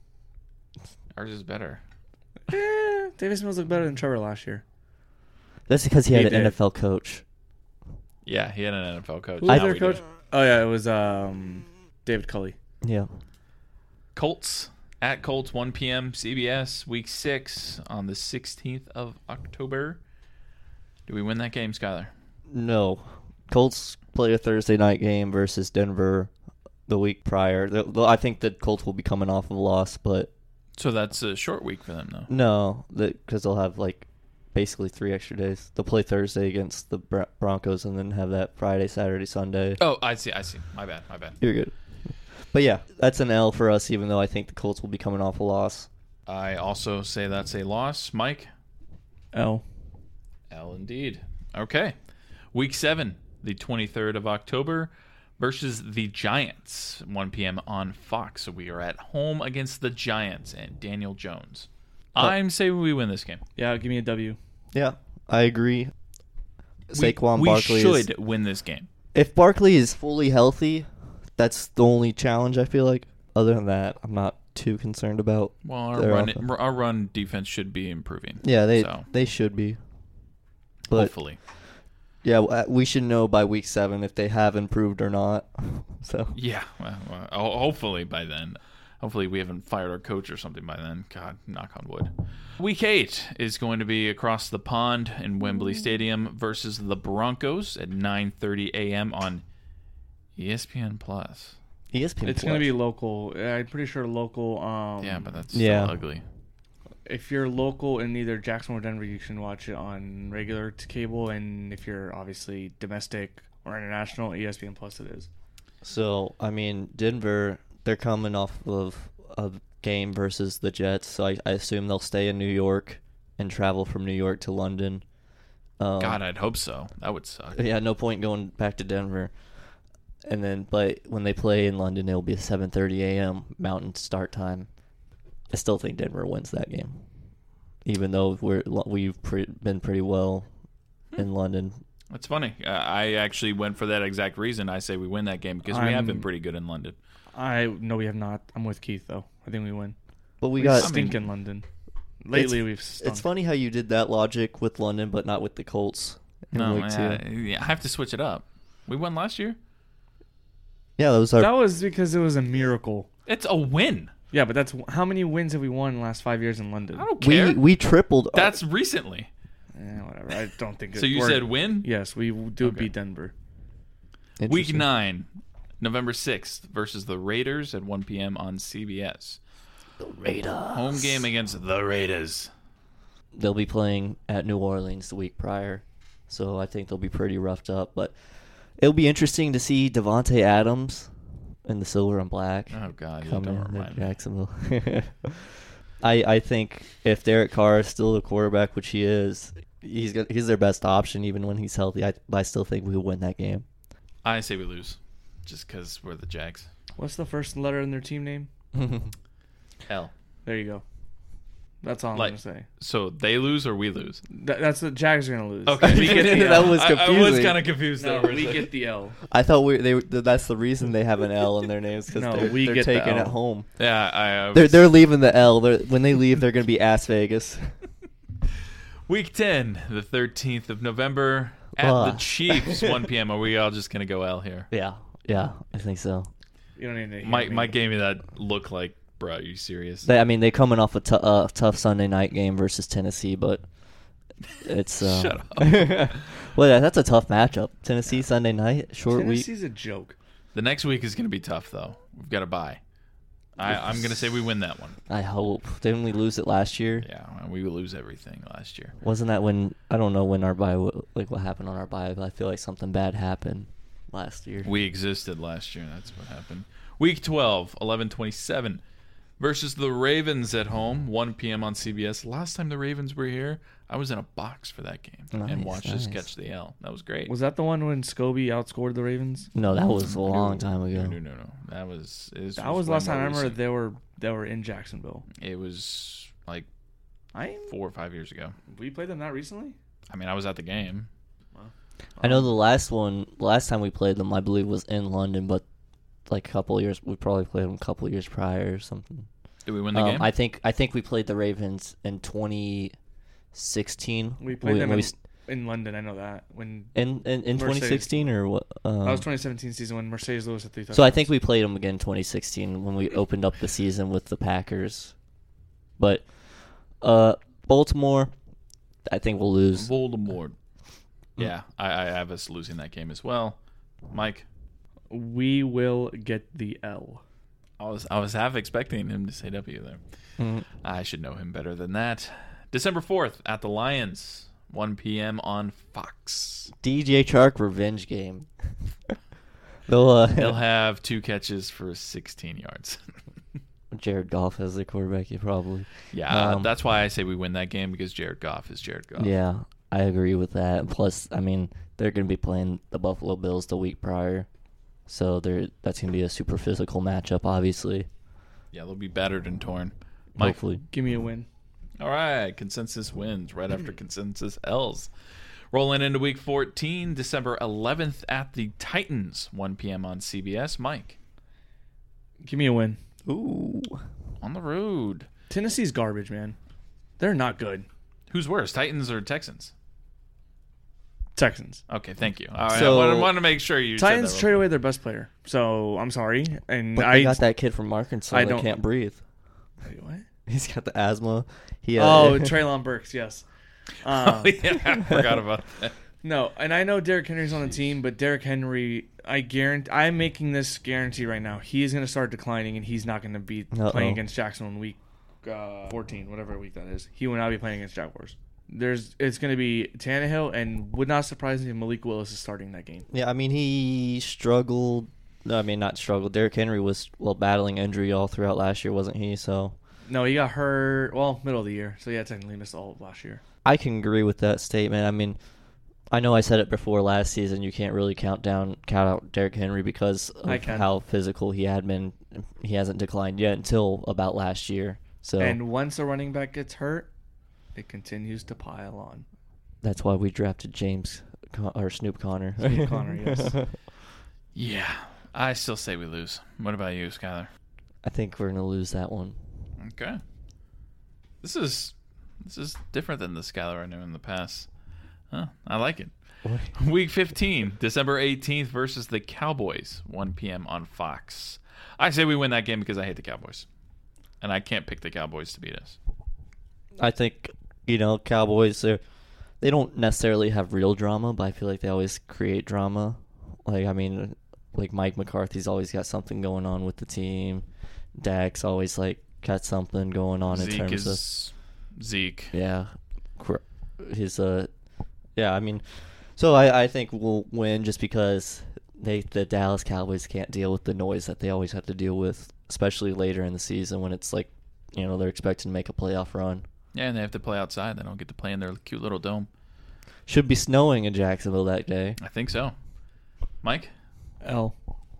ours is better. Davis Mills looked better than Trevor last year. That's because he had He an did. NFL coach. Yeah, he had an NFL coach. Who was Now their we coach? do. Oh, yeah, it was David Culley. Yeah. Colts at Colts, 1 p.m. CBS, week 6 on the 16th of October. Do we win that game, Skyler? No. Colts play a Thursday night game versus Denver the week prior. I think the Colts will be coming off of a loss, but So that's a short week for them, though. no, because they'll have basically 3 extra days. They'll play Thursday against the Broncos and then have that Friday, Saturday, Sunday. Oh, I see. My bad. You're good. But yeah, that's an L for us, even though I think the Colts will be coming off a loss. I also say that's a loss. Mike? L. L indeed. Okay. Week 7, the 23rd of October, versus the Giants, 1 p.m. on Fox. So we are at home against the Giants and Daniel Jones. I'm saying we win this game. Yeah, give me a W. Yeah, I agree. Saquon we Barkley should win this game. If Barkley is fully healthy, that's the only challenge I feel like. Other than that, I'm not too concerned about. Well, their our run defense should be improving. Yeah, So, they should be. But hopefully. yeah, we should know by week 7 if they have improved or not. So Yeah. Well, hopefully by then. Hopefully we haven't fired our coach or something by then. God, knock on wood. Week 8 is going to be across the pond in Wembley Stadium versus the Broncos at 9:30 a.m. on ESPN+. ESPN It's going to be local. I'm pretty sure local. Yeah, but that's Yeah. still ugly. If you're local in either Jacksonville or Denver, you can watch it on regular cable. And if you're obviously domestic or international, ESPN Plus it is. So, I mean, Denver, they're coming off of a game versus the Jets, so I assume they'll stay in New York and travel from New York to London. God, I'd hope so. That would suck. Yeah, no point going back to Denver. And then, but when they play in London, it'll be a 7:30 a.m. Mountain start time. I still think Denver wins that game, even though we've been pretty well in London. That's funny. I actually went for that exact reason. I say we win that game because we have been pretty good in London. No, we have not. I'm with Keith though. I think we win. But we We got stink in London. Lately, we've stunk. It's funny how you did that logic with London, but not with the Colts. No, week 2. I have to switch it up. We won last year. Yeah, that was our. That was because it was a miracle. It's a win. Yeah, but that's how many wins have we won in the last 5 years in London? I don't care. We tripled. That's recently. Whatever. I don't think. So you said win? Yes, we do beat Denver. Week 9, November 6th versus the Raiders at 1 p.m. on CBS. The Raiders. Home game against the Raiders. They'll be playing at New Orleans the week prior, so I think they'll be pretty roughed up. But it'll be interesting to see Devontae Adams in the silver and black. Oh, God. Come Don't in remind me. Jacksonville. I think if Derek Carr is still the quarterback, which he is, he's their best option even when he's healthy. I still think we will win that game. I say we lose just because we're the Jags. What's the first letter in their team name? L. There you go. That's all I'm going to say. So they lose or we lose? That's the Jags are going to lose. Okay. We get the That L. was I was confusing. kind of confused No, there. we get the L. I thought that's the reason they have an L in their names because No, they're we get the taking L. it home. Yeah, They're leaving the L. When they leave, they're going to be Ass Vegas. Week 10, the 13th of November at the Chiefs, 1 p.m. Are we all just going to go L here? Yeah, I think so. You don't need to. Mike gave me that look like, bro, are you serious? They coming off a tough Sunday night game versus Tennessee, but it's Shut up. Well, that's a tough matchup. Tennessee Sunday night, short week. Tennessee's a joke. The next week is going to be tough, though. We've got to bye. I'm going to say we win that one. I hope. Didn't we lose it last year? Yeah, we will lose everything last year. Wasn't that when I don't know when our bye what happened on our bye, but I feel like something bad happened last year. We existed last year. That's what happened. Week 12, 11/27 versus the Ravens at home, 1 p.m. on CBS. Last time the Ravens were here, I was in a box for that game and watched us catch the L. That was great. Was that the one when Scobie outscored the Ravens? No, that was a long time ago. No. That was last time I remember they were in Jacksonville. It was like 4 or 5 years ago. We played them that recently? I mean, I was at the game. I know the last time we played them, I believe, was in London, but like a couple of years, we probably played them a couple of years prior or something. Did we win the game? I think we played the Ravens in 2016. We played them in London. I know that in 2016 or what? That was 2017 season when Mercedes Lewis had 3 touchdowns. So I think we played them again in 2016 when we opened up the season with the Packers. But Baltimore, I think we'll lose. Voldemort. Yeah, I have us losing that game as well. Mike? We will get the L. I was half expecting him to say W there. Mm-hmm. I should know him better than that. December 4th at the Lions, 1 p.m. on Fox. DJ Chark revenge game. They'll have 2 catches for 16 yards. Jared Goff as their quarterback, probably. Yeah, that's why I say we win that game, because Jared Goff is Jared Goff. Yeah, I agree with that. Plus, I mean, they're going to be playing the Buffalo Bills the week prior. So that's going to be a super physical matchup, obviously. Yeah, they'll be battered and torn. Mike? Hopefully. Give me a win. All right, consensus wins right after consensus L's. Rolling into week 14, December 11th at the Titans, 1 p.m. on CBS. Mike? Give me a win. Ooh. On the road. Tennessee's garbage, man. They're not good. Who's worse, Titans or Texans? Texans. Okay, thank you. All right, So- I wanted to make sure you Titans said that trade away their best player. So I'm sorry. And But they got that kid from Arkansas I that don't- can't breathe. Wait, what? He's got the asthma. Treylon Burks, yes. Oh, yeah, I forgot about that. No, and I know Derrick Henry's on the team, but Derrick Henry, I'm making this guarantee right now. He is going to start declining, and he's not going to be playing against Jacksonville in week 14, whatever week that is. He will not be playing against Jaguars. It's going to be Tannehill, and would not surprise me if Malik Willis is starting that game. Yeah, I mean, he struggled. I mean, not struggled. Derrick Henry was, battling injury all throughout last year, wasn't he? So No, he got hurt, middle of the year. So, yeah, technically missed all of last year. I can agree with that statement. I mean, I know I said it before last season. You can't really count out Derrick Henry because of how physical he had been. He hasn't declined yet until about last year. So, and once a running back gets hurt, it continues to pile on. That's why we drafted Snoop Connor. Snoop Connor, yes. Yeah, I still say we lose. What about you, Skyler? I think we're gonna lose that one. Okay. This is different than the Skyler I knew in the past. Huh, I like it. Week 15, December 18th versus the Cowboys, 1 p.m. on Fox. I say we win that game because I hate the Cowboys. And I can't pick the Cowboys to beat us. I think, Cowboys, they don't necessarily have real drama, but I feel like they always create drama. Like Mike McCarthy's always got something going on with the team. Dak's always got something going on in terms of Zeke. Yeah, so I think we'll win just because the Dallas Cowboys can't deal with the noise that they always have to deal with, especially later in the season when it's they're expected to make a playoff run. Yeah, and they have to play outside. They don't get to play in their cute little dome. Should be snowing in Jacksonville that day. I think so. Mike? L.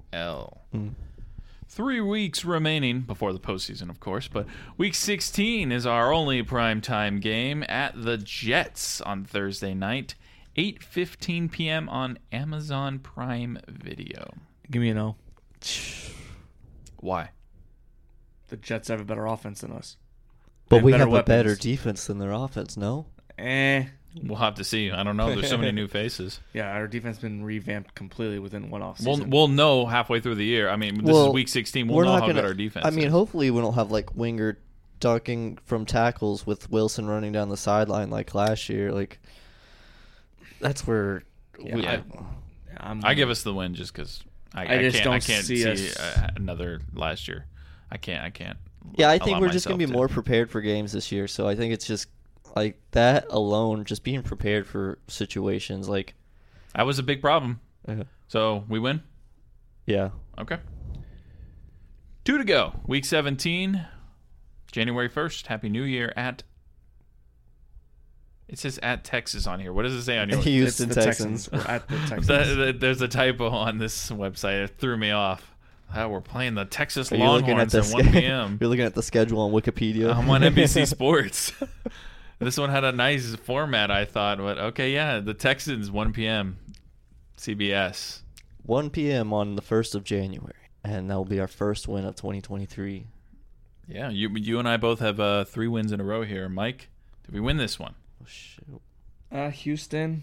3 weeks remaining before the postseason, of course, but Week 16 is our only primetime game at the Jets on Thursday night, 8:15 p.m. on Amazon Prime Video. Give me an O. Why? The Jets have a better offense than us. But we have weapons. a better defense than their offense, no? We'll have to see. I don't know. There's so many new faces. Yeah, our defense has been revamped completely within one offseason. We'll know halfway through the year. I mean, this is Week 16. We'll know how good our defense is. Hopefully we don't have Winger ducking from tackles with Wilson running down the sideline like last year. That's where I give us the win just because I can't see another last year. I can't. Yeah, I think we're just going to be more prepared for games this year. So I think it's just that alone, just being prepared for situations that was a big problem. Yeah. So we win? Yeah. Okay. 2 to go. Week 17, January 1st. Happy New Year it says at Texas on here. What does it say on yours? Houston Texans. We're at the Texans. There's a typo on this website. It threw me off. We're playing the Texas Are Longhorns at 1 p.m. You're looking at the schedule on Wikipedia. I'm on NBC Sports. This one had a nice format, I thought. But okay, yeah, the Texans, 1 p.m. CBS. 1 p.m. on the 1st of January. And that will be our first win of 2023. Yeah, you and I both have 3 wins in a row here. Mike, did we win this one? Oh, shoot. Houston.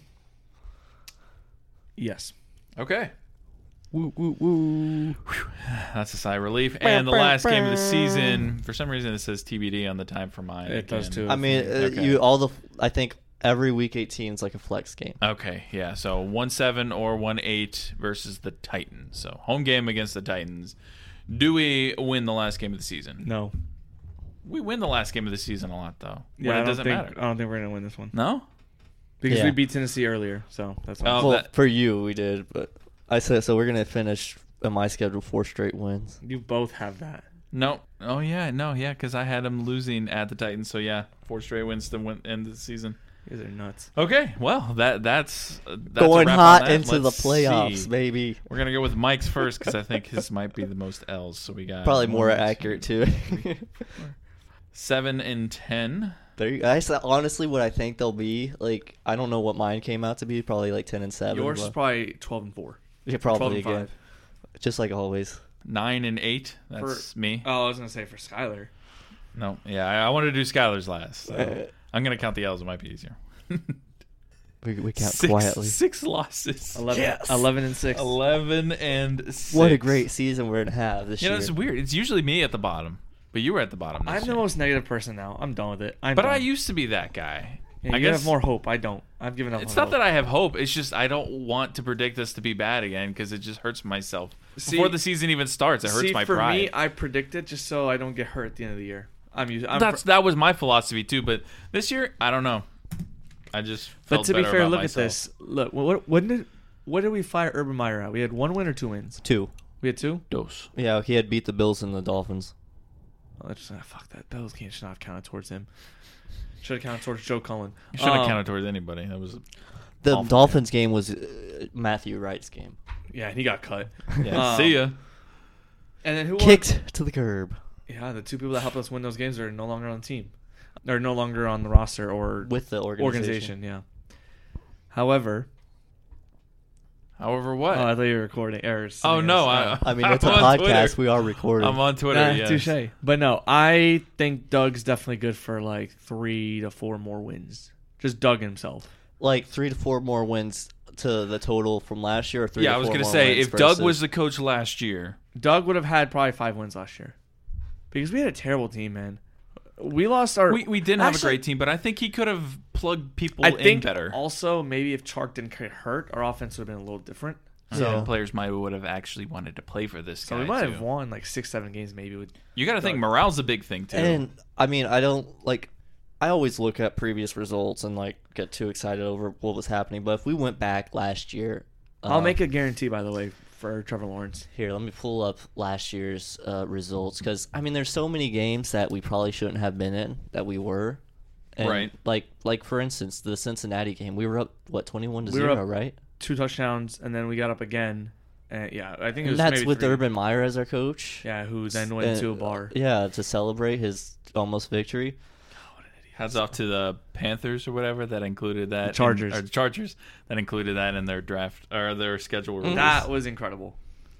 Yes. Okay. Woo, woo, woo. That's a sigh of relief. And the last game of the season, for some reason it says TBD on the time for mine. It does too. I mean, okay. I think every week 18 is like a flex game. Okay, yeah. So 1-7 or 1-8 versus the Titans. So home game against the Titans. Do we win the last game of the season? No. We win the last game of the season a lot, though. Yeah, when it doesn't matter. I don't think we're going to win this one. No? Because we beat Tennessee earlier, so that's why. For you, we did, but I said so. We're going to finish on my schedule 4 straight wins. You both have that. No. Oh, yeah. No, yeah, because I had them losing at the Titans. So, yeah, 4 straight wins to end the season. You guys are nuts. Okay, well, that's going hot into the playoffs, baby. We're gonna go with Mike's first because I think his might be the most L's. So we got probably more accurate too. 7 and 10. There you guys. Honestly, what I think they'll be I don't know what mine came out to be. Probably 10 and 7. Yours is probably 12 and 4. Yeah, probably again. Just like always. 9 and 8. That's me. Oh, I was gonna say for Skylar. No, yeah, I wanted to do Skylar's last. So. I'm going to count the L's. It might be easier. we count quietly. 6 losses. 11 and 6. 11 and 6. What a great season we're going to have this year. It's weird. It's usually me at the bottom, but you were at the bottom this I'm year. the most negative person now. I'm done with it. I used to be that guy. Yeah, I guess have more hope. I don't. I've given up. It's not that I have hope. It's just I don't want to predict this to be bad again because it just hurts myself. Before the season even starts, it hurts my pride. For me, I predict it just so I don't get hurt at the end of the year. That was my philosophy too, but this year I don't know. I just felt But to be better fair, about look myself. at this. Look, what did we fire Urban Meyer at? We had 1 win or 2 wins? 2. We had 2? Dos. Yeah, he had beat the Bills and the Dolphins. Oh, fuck that. Bills game should not have counted towards him. Should have counted towards Joe Cullen. Should have counted towards anybody. That was the Dolphins game was Matthew Wright's game. Yeah, he got cut. Yeah, see ya. And then who kicked to the curb? Yeah, the 2 people that helped us win those games are no longer on the team. They're no longer on the roster or with the organization. Yeah. However, what? Oh, I thought you were recording. Oh no! I mean, it's a podcast. Twitter. We are recording. I'm on Twitter. Yes. Touche. But no, I think Doug's definitely good for 3 to 4 more wins. Just Doug himself. 3 to 4 more wins to the total from last year? Or 3 Yeah, to I was 4 going to more say, wins if Doug versus- was the coach last year, Doug would have had probably 5 wins last year. Because we had a terrible team, man. We lost our... we didn't have a Actually, great team, but I think he could have plugged people I in think better. also maybe if Chark didn't get hurt, our offense would have been a little different. So players would have actually wanted to play for this So guy, we might too. have won like 6-7 games maybe. With You got to think Doug. morale's a big thing, too. And I mean, I don't like. I always look at previous results and like get too excited over what was happening. But if we went back last year, I'll make a guarantee, by the way, for Trevor Lawrence. Here, let me pull up last year's results because I mean, there's so many games that we probably shouldn't have been in that we were. And Right. Like for instance, the Cincinnati game, we were up 21-0, We were up right? 2 touchdowns, and then we got up again. Yeah, I think it And was that's maybe with 3. Urban Meyer as our coach. Yeah, who then went to a bar. Yeah, to celebrate his almost victory. Hats off to the Panthers or whatever that included that. The Chargers. Or the Chargers that included that in their draft or their schedule release. That was incredible.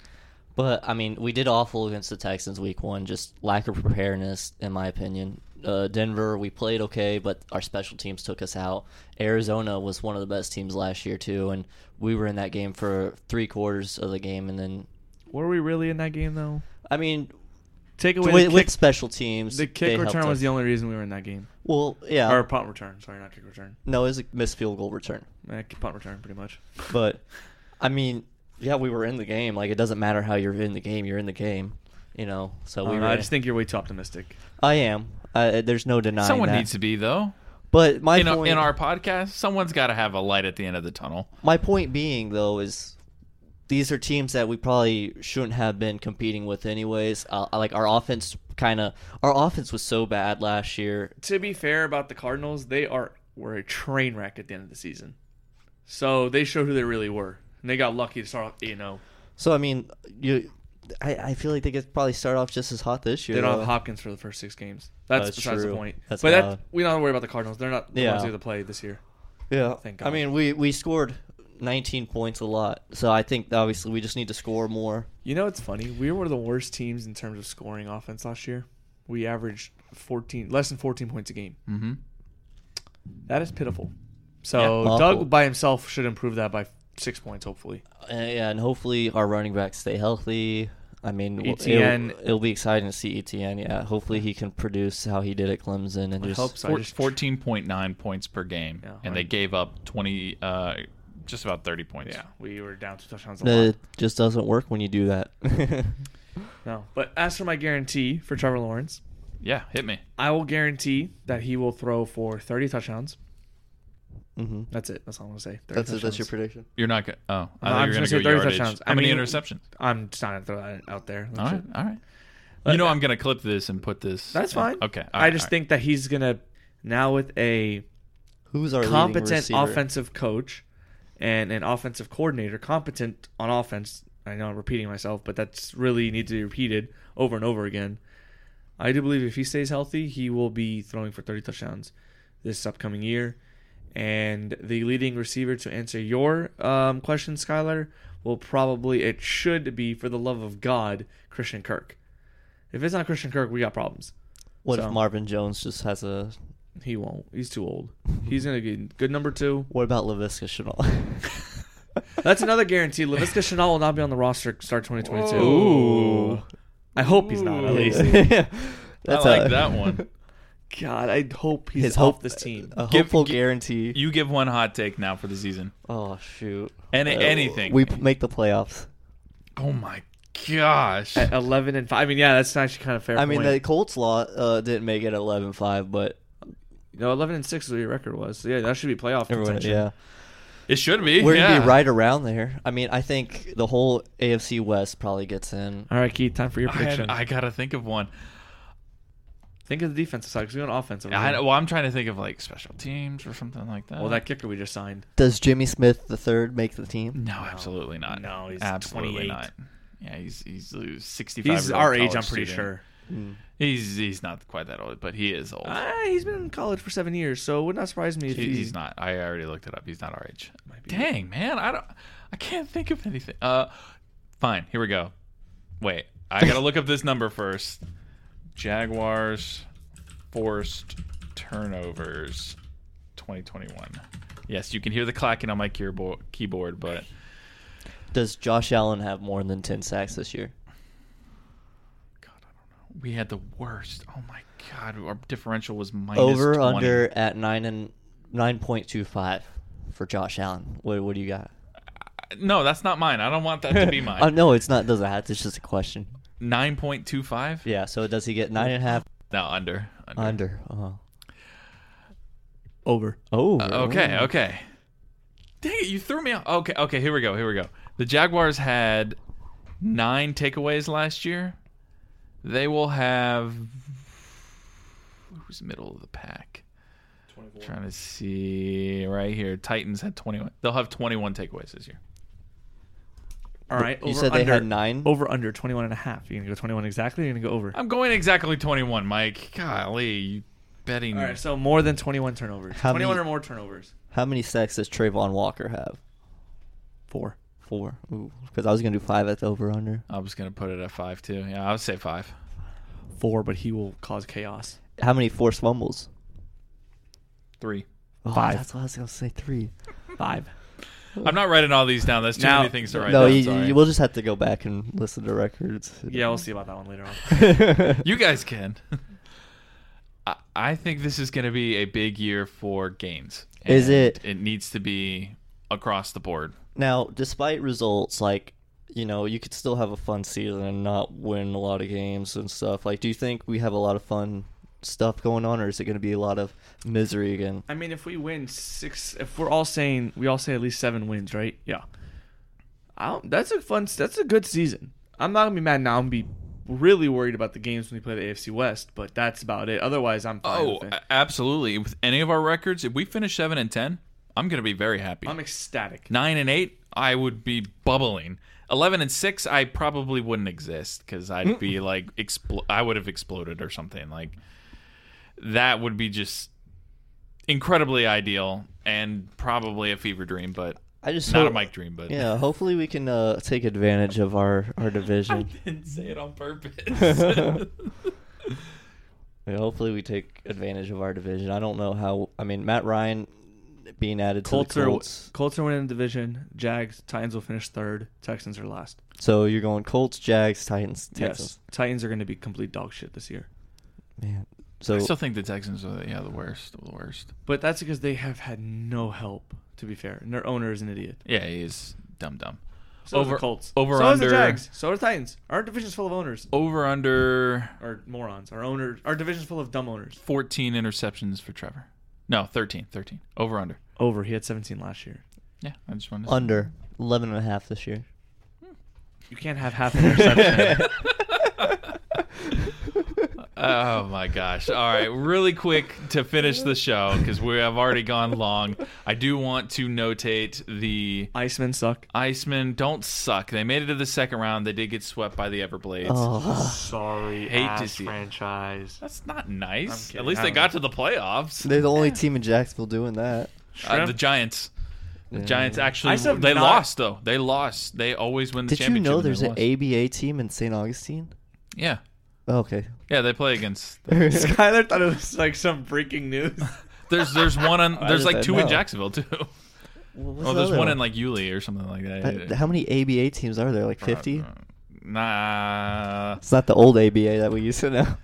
But I mean, we did awful against the Texans week 1. Just lack of preparedness, in my opinion. Denver, we played okay, but our special teams took us out. Arizona was one of the best teams last year too, and we were in that game for 3/4 of the game, and then Were we really in that game, though? I mean, Take away with special teams, the they kick helped return was us. the only reason we were in that game. Well, yeah, Or punt return. Sorry, not kick return. no, it was a missed field goal return. Punt return, pretty much. But I mean, yeah, we were in the game. Like, it doesn't matter how you're in the game; you're in the game. You know, so we. I just think you're way too optimistic. I am. There's no denying Someone that. needs to be, though. But my In point, our podcast, someone's got to have a light at the end of the tunnel. my point being though is, these are teams that we probably shouldn't have been competing with anyways. Like our offense was so bad last year. To be fair about the Cardinals, were a train wreck at the end of the season. So they showed who they really were. And they got lucky to start off 8-0. So I mean, I feel like they could probably start off just as hot this year. They don't though. have Hopkins for the first 6 games. That's That's besides true. the point. That's but valid. we don't have to worry about the Cardinals. They're not the Yeah. ones who have to play this year. Yeah, Thank I God. mean, we scored 19 points a lot. So I think obviously we just need to score more. You know, it's funny. We were the worst teams in terms of scoring offense last year. We averaged less than 14 points a game. Mm-hmm. That is pitiful. So Yeah, awful. Doug by himself should improve that by 6 points, hopefully. Yeah, and hopefully our running backs stay healthy. I mean, ETN. it'll be exciting to see ETN. Yeah, hopefully he can produce how he did at Clemson and I just. hope so. 14.9 points per game, Yeah, and they gave up 20, just about 30 points. Yeah, we were down 2 touchdowns a lot. It just doesn't work when you do that. No. But as for my guarantee for Trevor Lawrence, Yeah, hit me. I will guarantee that he will throw for 30 touchdowns. hmm That's it. That's all I'm going to say. 30 That's it. That's your touchdowns. prediction. You're not going to. Oh, I No, thought I'm you were just going to gonna go say 30 yardage. touchdowns. How I many mean, interceptions? I'm just not going to throw that out there. All That's right, it. all right. But- You know I'm going to clip this and put this. That's fine. Okay. all I right, just all right. think that he's going to, now with a Who's our leading competent receiver? offensive coach and an offensive coordinator, competent on offense. I know I'm repeating myself, but that's really needs to be repeated over and over again. I do believe if he stays healthy, he will be throwing for 30 touchdowns this upcoming year. And the leading receiver, to answer your question, Skylar, it should be, for the love of God, Christian Kirk. If it's not Christian Kirk, we got problems. What So- if Marvin Jones just has a? He won't. He's too old. He's going to get good number 2. What about Laviska Shenault? That's another guarantee. Laviska Shenault will not be on the roster start 2022. Ooh. I hope he's not, at least. That's I like that one. God, I hope he's His off hope- this team. A Give- hopeful gi- guarantee. You give one hot take now for the season. Oh shoot! Anything. We make the playoffs. Oh my gosh. At 11-5. I mean, yeah, that's actually kind of fair. I mean, point. the Colts didn't make it 11-5, but 11-6 is what your record was. So yeah, that should be playoff everyone, contention. yeah, It should be. we're yeah. gonna be right around there. I mean, I think the whole AFC West probably gets in. All right, Keith, time for your prediction. I gotta think of one. Think of the defensive side because we want offensive. Well, I'm trying to think of like special teams or something like that. Well, that kicker we just signed. Does Jimmy Smith III make the team? No, absolutely not. No, he's absolutely 28. not. Yeah, he's 65. He's our age, I'm pretty sure. He's not quite that old, but he is old. He's been in college for 7 years, so it would not surprise me if He's not. I already looked it up. He's not our age. Might be. Dang, man, I can't think of anything. Fine, here we go. Wait, I gotta look up this number first. Jaguars forced turnovers 2021. Yes, you can hear the clacking on my keyboard, but Does Josh Allen have more than 10 sacks this year? God, I don't know. We had the worst. Oh my God, our differential was minus Over 20. under at 9.25 for Josh Allen. What do you got? No, that's not mine. I don't want that to be mine. No, it's not. Doesn't have to. It's just a question. 9.25. Yeah. So does he get 9.5? No, under. Under. Over. Oh. Okay. Dang it, you threw me off. Okay, here we go. The Jaguars had 9 takeaways last year. They will have... Who's middle of the pack? 24. Trying to see right here. Titans had 21. They'll have 21 takeaways this year. All right. You said they had 9? Over under 21.5. You're going to go 21 exactly, or you're going to go over? I'm going exactly 21, Mike. Golly, you betting... All right, so more than 21 turnovers. How 21 many- or more turnovers. How many sacks does Trayvon Walker have? 4. 4. Ooh. Because I was gonna do 5 at the over under. I was going to put it at 5, too. Yeah, I would say 5. 4, but he will cause chaos. How many forced fumbles? 3. Oh, 5. That's what I was gonna say. 3. 5. I'm not writing all these down. That's too Now- many things to write No, down. Sorry. we'll just have to go back and listen to records. Yeah, we'll see about that one later on. You guys can. I think this is going to be a big year for gains. Is And it? It needs to be across the board. Now, despite results, like, you could still have a fun season and not win a lot of games and stuff. Like, do you think we have a lot of fun stuff going on, or is it going to be a lot of misery again? I mean, if we win 6, if we all say at least 7 wins, right? Yeah. That's a good season. I'm not going to be mad now. I'm going to be really worried about the games when we play the AFC West, but that's about it. Otherwise, I'm fine with it. Absolutely. With any of our records, if we finish 7-10, I'm going to be very happy. I'm ecstatic. 9-8, I would be bubbling. 11-6, I probably wouldn't exist because I'd be like, I would have exploded or something. Like, that would be just incredibly ideal and probably a fever dream, but I just not hope, a Mike dream. But yeah, hopefully we can take advantage of our I division. didn't say it on purpose. Yeah, hopefully we take advantage of our division. I don't know how. I mean, Matt Ryan being added to the Colts. Colts are winning the division. Jags, Titans will finish 3rd. Texans are last. So you're going Colts, Jags, Titans, Texans. Yes. Titans are going to be complete dog shit this year. Man. So I still think the Texans are the worst of the worst. But that's because they have had no help, to be fair. And their owner is an idiot. Yeah, he is dumb. So is the Colts. Over so under is the Jags. So are the Titans. Our division's full of owners. Over under Or morons. Our division's full of dumb owners. 14 interceptions for Trevor. No, 13. Over under. Over. He had 17 last year. Yeah, I just wanted to under 11.5 this year. You can't have half an interception. Oh my gosh. All right, really quick to finish the show because we have already gone long. I do want to notate the Icemen suck. Icemen don't suck. They made it to the second round. They did get swept by the Everblades. Oh, Sorry, Hate to see it. franchise. That's not I'm nice. kidding. At least they got to the playoffs. they're the only team in Jacksonville doing that. The Giants. The Yeah. Giants actually I still they not- lost though. They lost. They always win the Did you championship. know and they there's an lost. ABA team in St. Augustine? Yeah. Oh, okay. Yeah, they play against. Skyler thought it was like some breaking news. There's one on. There's like didn't 2 in know. Jacksonville too. What's Oh, the there's other one in like Yulee or something like that. How many ABA teams are there? Like 50? Nah. It's not the old ABA that we used to know.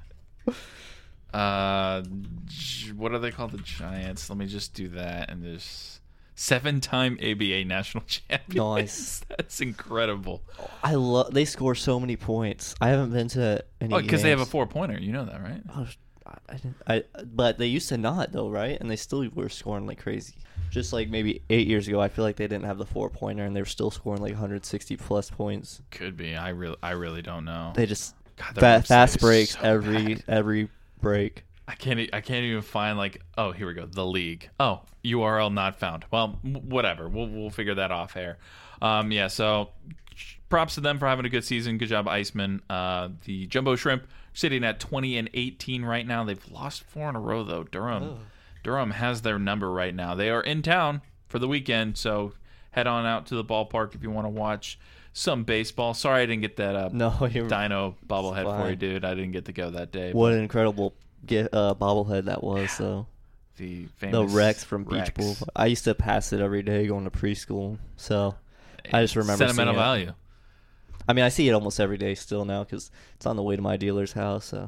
What are they called? The Giants. Let me just do that. And there's 7-time ABA national champions. Nice. That's incredible. I love. They score so many points. I haven't been to any. Oh, because they have a games. 4-pointer. You know that, right? Oh, I didn't. But they used to not though, right? And they still were scoring like crazy. Just like maybe 8 years ago, I feel like they didn't have the 4-pointer, and they were still scoring like 160 plus points. Could be. I really don't know. They just God, their website fast is breaks so every bad. break. I can't even find like. Oh, here we go. The league. Oh, URL not found. Well, whatever. We'll figure that off here. Yeah. So, props to them for having a good season. Good job, Iceman. The Jumbo Shrimp sitting at 20-18 right now. They've lost 4 in a row though. Durham has their number right now. They are in town for the weekend, so head on out to the ballpark if you want to watch some baseball. Sorry I didn't get that No, you're Dino bobblehead for you, fine. dude. I didn't get to go that day. What an incredible bobblehead that was, though. The famous The Rex from Beach Rex. Boulevard. I used to pass it every day going to preschool, so I just remember Sentimental seeing it. value. I mean, I see it almost every day still now because it's on the way to my dealer's house. So,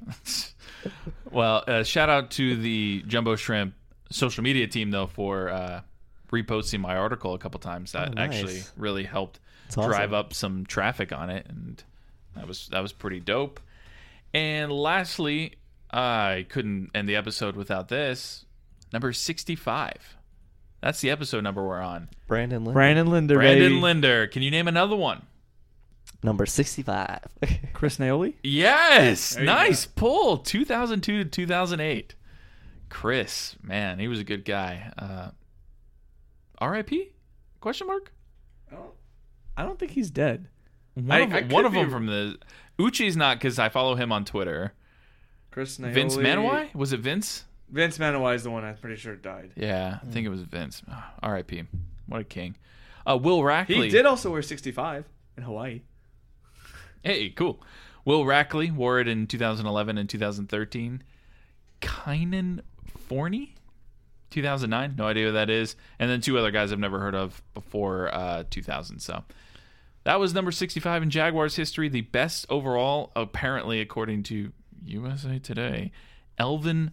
Well, shout out to the Jumbo Shrimp social media team though for reposting my article a couple times. That nice. actually really helped It's awesome. drive up some traffic on it, and that was pretty dope. And lastly, I couldn't end the episode without this. Number 65. That's the episode number we're on. Brandon Linder. Brandon Linder, Brandon baby. Linder. Can you name another one? Number 65. Chris Naoli. Yes. There you Nice pull. 2002 to 2008. Chris, man, he was a good guy. R.I.P.? Question mark? I don't think he's dead. One of them from the Uchi's not, because I follow him on Twitter. Chris Naoli. Vince Manawai? Was it Vince? Vince Manawai is the one I'm pretty sure died. Yeah, I think it was Vince. R.I.P. What a king. Will Rackley. He did also wear 65 in Hawaii. Hey, cool. Will Rackley wore it in 2011 and 2013. Kynan Forney, 2009. No idea who that is. And then two other guys I've never heard of before 2000. So that was number 65 in Jaguars history. The best overall, apparently, according to USA Today, Elvin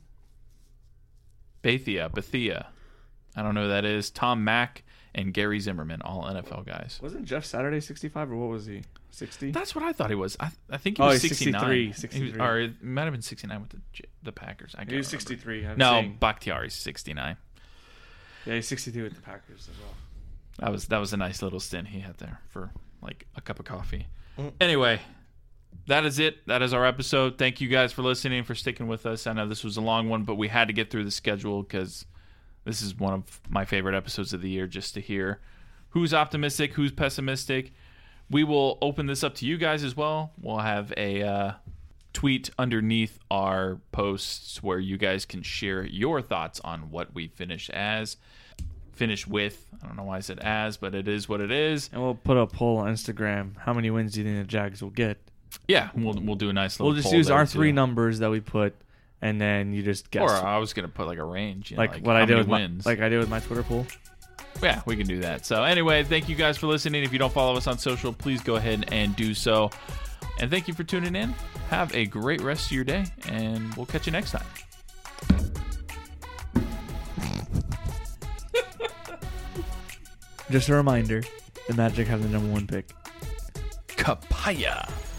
Bethea. I don't know who that is. Tom Mack and Gary Zimmerman, all NFL guys. Wasn't Jeff Saturday 65 or what was he? 60? That's what I thought he was. I think he was he's 69. 63. He was- or it might have been 69 with the Packers. I can't He was remember. 63. I'm No, saying. Bakhtiari's 69. Yeah, he's 62 with the Packers as well. That was a nice little stint he had there for like a cup of coffee. Anyway, that is it. That is our episode. Thank you guys for listening, for sticking with us. I know this was a long one, but we had to get through the schedule because this is one of my favorite episodes of the year, just to hear who's optimistic, who's pessimistic. We will open this up to you guys as well. We'll have a tweet underneath our posts where you guys can share your thoughts on what we finish with. I don't know why I said as, but it is what it is. And we'll put a poll on Instagram. How many wins do you think the Jags will get? Yeah, we'll do a nice little We'll just poll use there, our too. 3 numbers that we put, and then you just guess. Or I was going to put like a range. You know, like what how I did many with wins. like I did with my Twitter poll. Yeah, we can do that. So anyway, thank you guys for listening. If you don't follow us on social, please go ahead and do so. And thank you for tuning in. Have a great rest of your day, and we'll catch you next time. Just a reminder, the Magic have the #1 pick. Kapaya.